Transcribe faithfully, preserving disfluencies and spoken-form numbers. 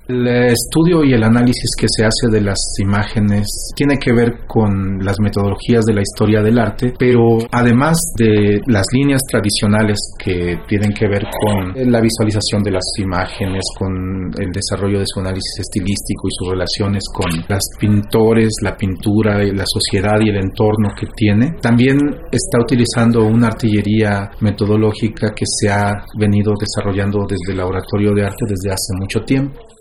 El estudio y el análisis que se hace de las imágenes tiene que ver con las metodologías de la historia del arte, pero además de las líneas tradicionales que tienen que ver con la visualización de las imágenes, con el desarrollo de su análisis estilístico y sus relaciones con los pintores, la pintura, la sociedad y el entorno que tiene, también está utilizando una artillería metodológica que se ha venido desarrollando desde el Laboratorio de Arte desde hace mucho tiempo.